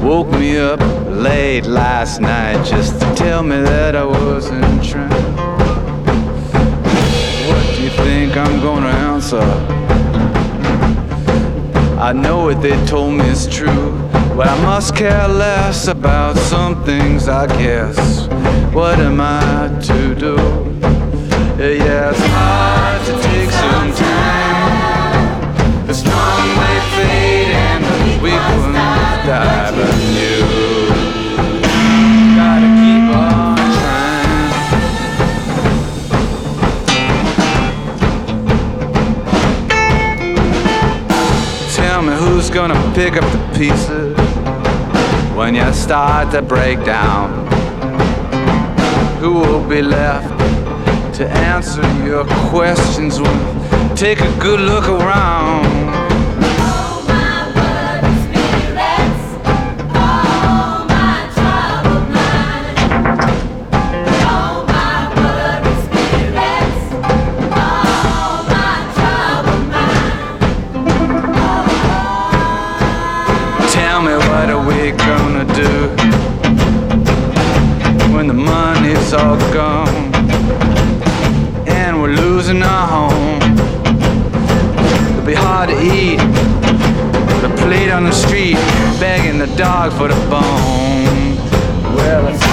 woke me up late last night just to tell me that I wasn't trying. What do you think I'm gonna answer? I know what they told me is true, but I must care less about some things, I guess. What am I to do? Yeah, it's hard to take some time. The strong may fade and the weak ones die, but you gotta keep on trying. Tell me who's gonna pick up the pieces when you start to break down. Who will be left to answer your questions? Well, take a good look around. All my worried spirits, all my troubled mind. All my worried spirits, all my troubled mind. Tell me, what are we gonna do when the money's all gone and we're losing our home? It'll be hard to eat with a plate on the street, begging the dog for the bone. Well, it's